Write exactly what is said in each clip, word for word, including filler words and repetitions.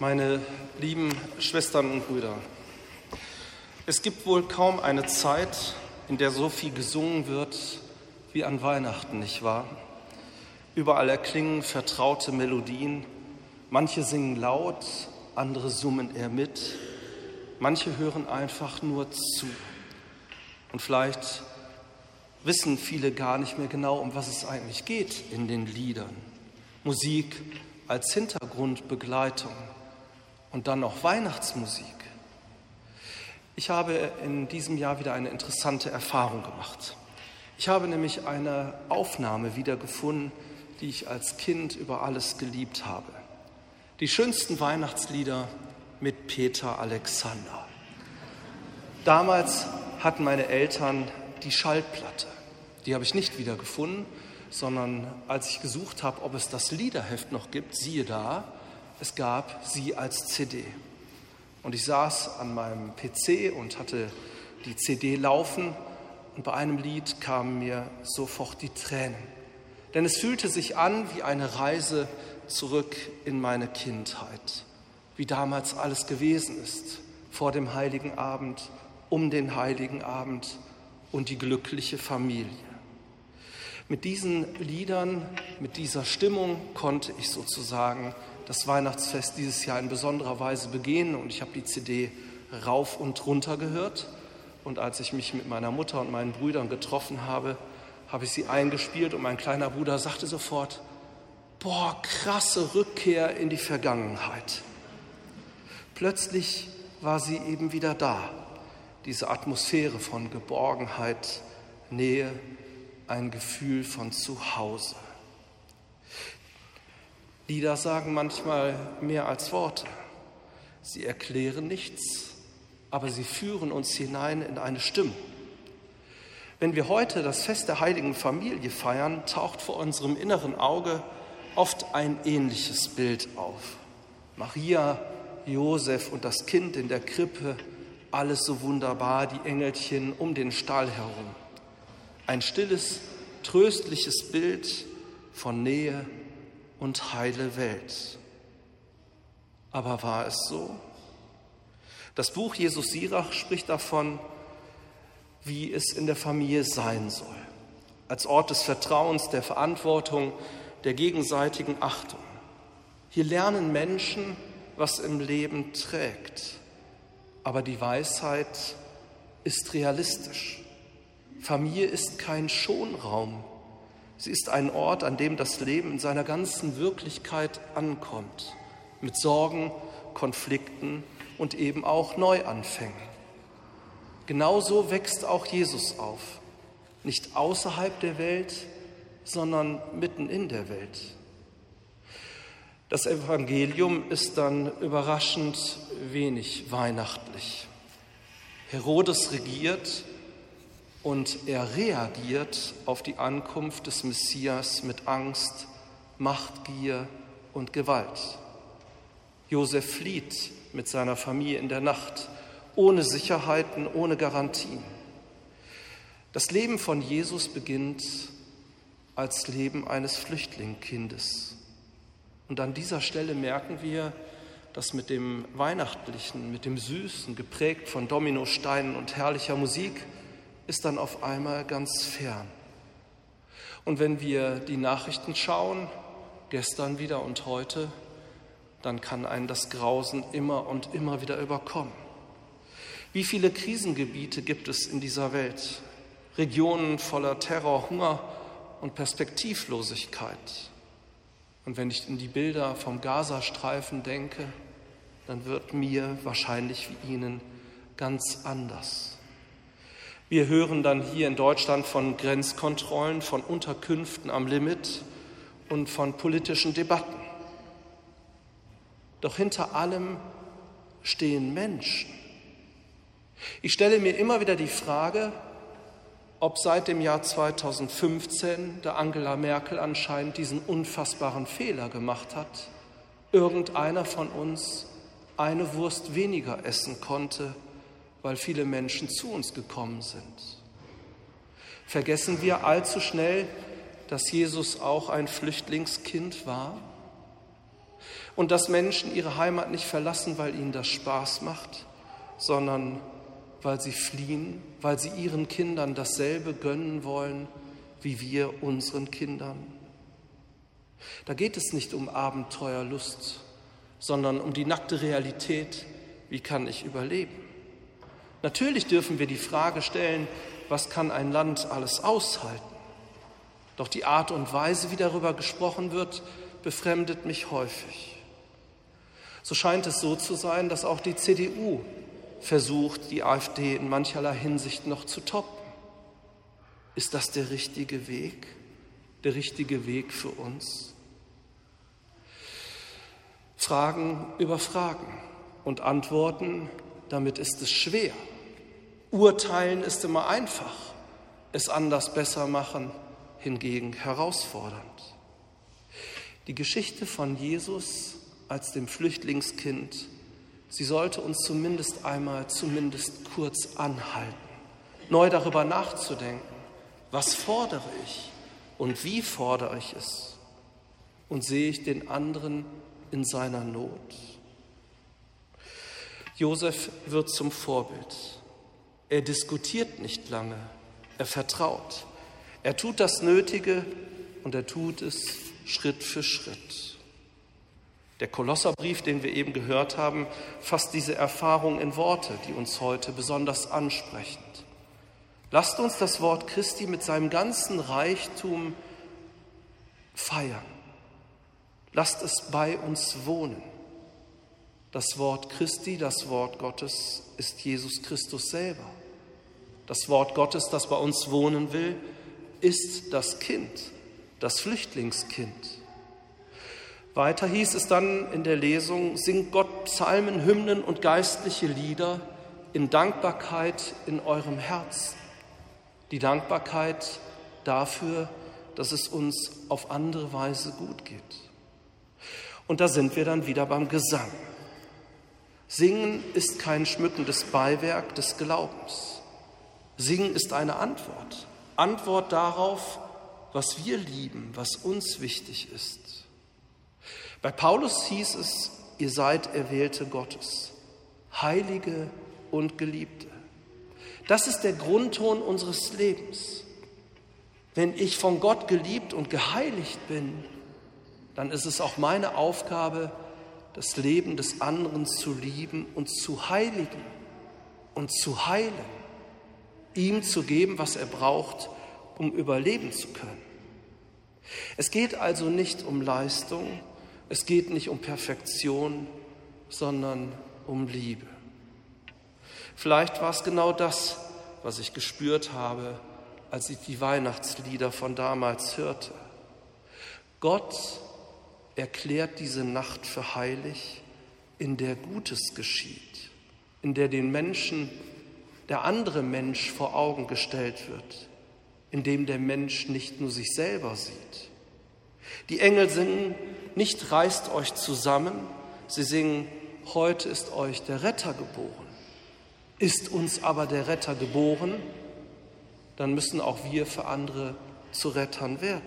Meine lieben Schwestern und Brüder, es gibt wohl kaum eine Zeit, in der so viel gesungen wird wie an Weihnachten, nicht wahr? Überall erklingen vertraute Melodien, manche singen laut, andere summen eher mit, manche hören einfach nur zu. Und vielleicht wissen viele gar nicht mehr genau, um was es eigentlich geht in den Liedern. Musik als Hintergrundbegleitung und dann noch Weihnachtsmusik. Ich habe in diesem Jahr wieder eine interessante Erfahrung gemacht. Ich habe nämlich eine Aufnahme wiedergefunden, die ich als Kind über alles geliebt habe. Die schönsten Weihnachtslieder mit Peter Alexander. Damals hatten meine Eltern die Schallplatte. Die habe ich nicht wiedergefunden, sondern als ich gesucht habe, ob es das Liederheft noch gibt, siehe da, es gab sie als C D. Und ich saß an meinem P C und hatte die C D laufen und bei einem Lied kamen mir sofort die Tränen. Denn es fühlte sich an wie eine Reise zurück in meine Kindheit, wie damals alles gewesen ist, vor dem Heiligen Abend, um den Heiligen Abend und die glückliche Familie. Mit diesen Liedern, mit dieser Stimmung konnte ich sozusagen das Weihnachtsfest dieses Jahr in besonderer Weise begehen und ich habe die C D rauf und runter gehört. Und als ich mich mit meiner Mutter und meinen Brüdern getroffen habe, habe ich sie eingespielt und mein kleiner Bruder sagte sofort, boah, krasse Rückkehr in die Vergangenheit. Plötzlich war sie eben wieder da, diese Atmosphäre von Geborgenheit, Nähe, ein Gefühl von Zuhause. Lieder sagen manchmal mehr als Worte. Sie erklären nichts, aber sie führen uns hinein in eine Stimmung. Wenn wir heute das Fest der Heiligen Familie feiern, taucht vor unserem inneren Auge oft ein ähnliches Bild auf. Maria, Josef und das Kind in der Krippe, alles so wunderbar, die Engelchen um den Stall herum. Ein stilles, tröstliches Bild von Nähe und heile Welt. Aber war es so? Das Buch Jesus Sirach spricht davon, wie es in der Familie sein soll. Als Ort des Vertrauens, der Verantwortung, der gegenseitigen Achtung. Hier lernen Menschen, was im Leben trägt. Aber die Weisheit ist realistisch. Familie ist kein Schonraum. Sie ist ein Ort, an dem das Leben in seiner ganzen Wirklichkeit ankommt. Mit Sorgen, Konflikten und eben auch Neuanfängen. Genauso wächst auch Jesus auf. Nicht außerhalb der Welt, sondern mitten in der Welt. Das Evangelium ist dann überraschend wenig weihnachtlich. Herodes regiert und er reagiert auf die Ankunft des Messias mit Angst, Machtgier und Gewalt. Josef flieht mit seiner Familie in der Nacht, ohne Sicherheiten, ohne Garantien. Das Leben von Jesus beginnt als Leben eines Flüchtlingkindes. Und an dieser Stelle merken wir, dass mit dem Weihnachtlichen, mit dem Süßen, geprägt von Dominosteinen und herrlicher Musik, ist dann auf einmal ganz fern. Und wenn wir die Nachrichten schauen, gestern wieder und heute, dann kann einen das Grausen immer und immer wieder überkommen. Wie viele Krisengebiete gibt es in dieser Welt? Regionen voller Terror, Hunger und Perspektivlosigkeit. Und wenn ich in die Bilder vom Gazastreifen denke, dann wird mir wahrscheinlich wie Ihnen ganz anders. Wir hören dann hier in Deutschland von Grenzkontrollen, von Unterkünften am Limit und von politischen Debatten. Doch hinter allem stehen Menschen. Ich stelle mir immer wieder die Frage, ob seit dem Jahr zweitausendfünfzehn, da Angela Merkel anscheinend diesen unfassbaren Fehler gemacht hat, irgendeiner von uns eine Wurst weniger essen konnte, weil viele Menschen zu uns gekommen sind. Vergessen wir allzu schnell, dass Jesus auch ein Flüchtlingskind war? Und dass Menschen ihre Heimat nicht verlassen, weil ihnen das Spaß macht, sondern weil sie fliehen, weil sie ihren Kindern dasselbe gönnen wollen, wie wir unseren Kindern. Da geht es nicht um Abenteuerlust, sondern um die nackte Realität, wie kann ich überleben? Natürlich dürfen wir die Frage stellen, was kann ein Land alles aushalten? Doch die Art und Weise, wie darüber gesprochen wird, befremdet mich häufig. So scheint es so zu sein, dass auch die C D U versucht, die AfD in mancherlei Hinsicht noch zu toppen. Ist das der richtige Weg? Der richtige Weg für uns? Fragen über Fragen und Antworten, damit ist es schwer. Urteilen ist immer einfach, es anders besser machen hingegen herausfordernd. Die Geschichte von Jesus als dem Flüchtlingskind, sie sollte uns zumindest einmal, zumindest kurz anhalten, neu darüber nachzudenken, was fordere ich und wie fordere ich es und sehe ich den anderen in seiner Not. Josef wird zum Vorbild. Er diskutiert nicht lange, er vertraut. Er tut das Nötige und er tut es Schritt für Schritt. Der Kolosserbrief, den wir eben gehört haben, fasst diese Erfahrung in Worte, die uns heute besonders ansprechen. Lasst uns das Wort Christi mit seinem ganzen Reichtum feiern. Lasst es bei uns wohnen. Das Wort Christi, das Wort Gottes, ist Jesus Christus selber. Das Wort Gottes, das bei uns wohnen will, ist das Kind, das Flüchtlingskind. Weiter hieß es dann in der Lesung, singt Gott Psalmen, Hymnen und geistliche Lieder in Dankbarkeit in eurem Herzen. Die Dankbarkeit dafür, dass es uns auf andere Weise gut geht. Und da sind wir dann wieder beim Gesang. Singen ist kein schmückendes Beiwerk des Glaubens. Singen ist eine Antwort. Antwort darauf, was wir lieben, was uns wichtig ist. Bei Paulus hieß es, ihr seid Erwählte Gottes, Heilige und Geliebte. Das ist der Grundton unseres Lebens. Wenn ich von Gott geliebt und geheiligt bin, dann ist es auch meine Aufgabe, das Leben des anderen zu lieben und zu heiligen und zu heilen, ihm zu geben, was er braucht, um überleben zu können. Es geht also nicht um Leistung, es geht nicht um Perfektion, sondern um Liebe. Vielleicht war es genau das, was ich gespürt habe, als ich die Weihnachtslieder von damals hörte. Gott erklärt diese Nacht für heilig, in der Gutes geschieht, in der den Menschen, der andere Mensch vor Augen gestellt wird, in dem der Mensch nicht nur sich selber sieht. Die Engel singen, nicht reißt euch zusammen, sie singen, heute ist euch der Retter geboren. Ist uns aber der Retter geboren, dann müssen auch wir für andere zu Rettern werden.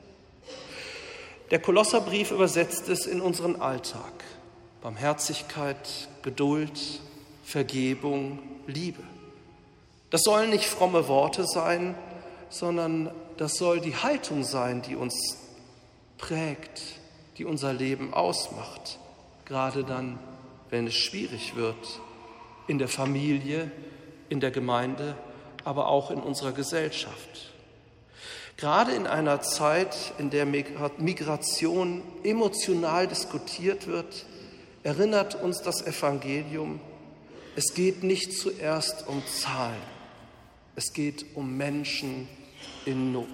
Der Kolosserbrief übersetzt es in unseren Alltag. Barmherzigkeit, Geduld, Vergebung, Liebe. Das sollen nicht fromme Worte sein, sondern das soll die Haltung sein, die uns prägt, die unser Leben ausmacht. Gerade dann, wenn es schwierig wird, in der Familie, in der Gemeinde, aber auch in unserer Gesellschaft. Gerade in einer Zeit, in der Migration emotional diskutiert wird, erinnert uns das Evangelium, es geht nicht zuerst um Zahlen, es geht um Menschen in Not.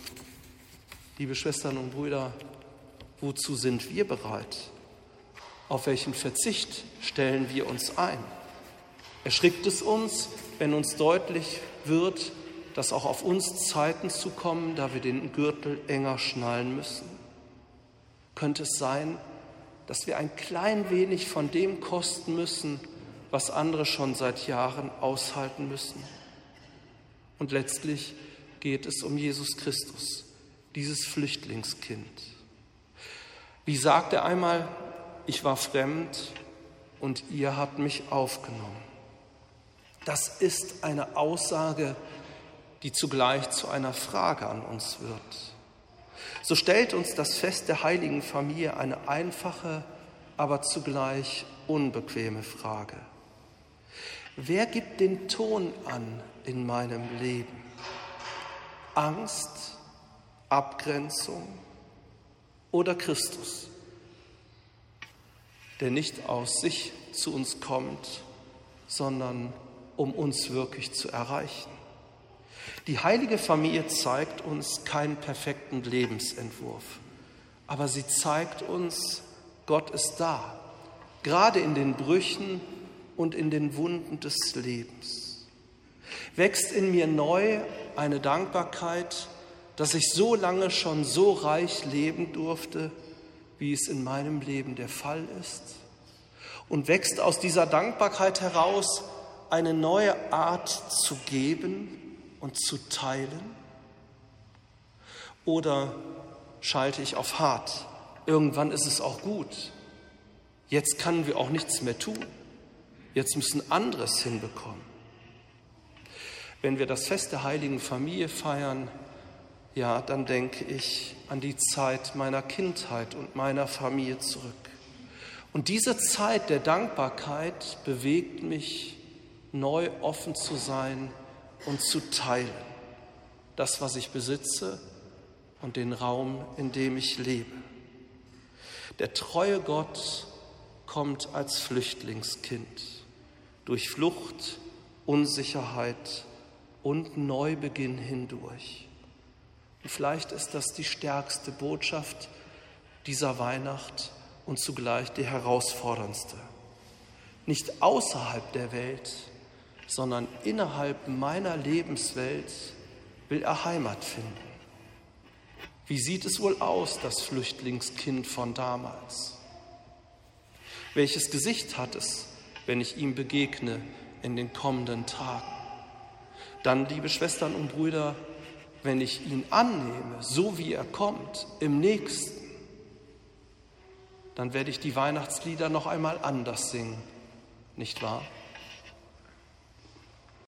Liebe Schwestern und Brüder, wozu sind wir bereit? Auf welchen Verzicht stellen wir uns ein? Erschrickt es uns, wenn uns deutlich wird, dass auch auf uns Zeiten zukommen, da wir den Gürtel enger schnallen müssen? Könnte es sein, dass wir ein klein wenig von dem kosten müssen, was andere schon seit Jahren aushalten müssen? Und letztlich geht es um Jesus Christus, dieses Flüchtlingskind. Wie sagt er einmal, ich war fremd und ihr habt mich aufgenommen. Das ist eine Aussage, die zugleich zu einer Frage an uns wird. So stellt uns das Fest der heiligen Familie eine einfache, aber zugleich unbequeme Frage. Wer gibt den Ton an in meinem Leben? Angst, Abgrenzung oder Christus, der nicht aus sich zu uns kommt, sondern um uns wirklich zu erreichen? Die heilige Familie zeigt uns keinen perfekten Lebensentwurf, aber sie zeigt uns, Gott ist da, gerade in den Brüchen und in den Wunden des Lebens. Wächst in mir neu eine Dankbarkeit, dass ich so lange schon so reich leben durfte, wie es in meinem Leben der Fall ist? Und wächst aus dieser Dankbarkeit heraus eine neue Art zu geben und zu teilen? Oder schalte ich auf hart? Irgendwann ist es auch gut. Jetzt können wir auch nichts mehr tun. Jetzt müssen andere es hinbekommen. Wenn wir das Fest der heiligen Familie feiern, ja, dann denke ich an die Zeit meiner Kindheit und meiner Familie zurück. Und diese Zeit der Dankbarkeit bewegt mich, neu offen zu sein und zu teilen. Das, was ich besitze und den Raum, in dem ich lebe. Der treue Gott kommt als Flüchtlingskind durch Flucht, Unsicherheit und Neubeginn hindurch. Und vielleicht ist das die stärkste Botschaft dieser Weihnacht und zugleich die herausforderndste. Nicht außerhalb der Welt, sondern innerhalb meiner Lebenswelt will er Heimat finden. Wie sieht es wohl aus, das Flüchtlingskind von damals? Welches Gesicht hat es, wenn ich ihm begegne in den kommenden Tagen? Dann, liebe Schwestern und Brüder, wenn ich ihn annehme, so wie er kommt, im Nächsten, dann werde ich die Weihnachtslieder noch einmal anders singen, nicht wahr?